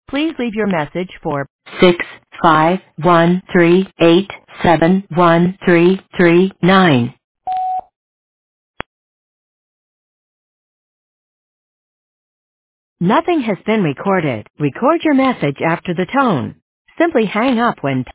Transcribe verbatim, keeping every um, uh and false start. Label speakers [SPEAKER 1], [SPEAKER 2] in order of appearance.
[SPEAKER 1] Please leave your message for six five one three eight seven one three three nine. Nothing has been recorded. Record your message after the tone. Simply hang up when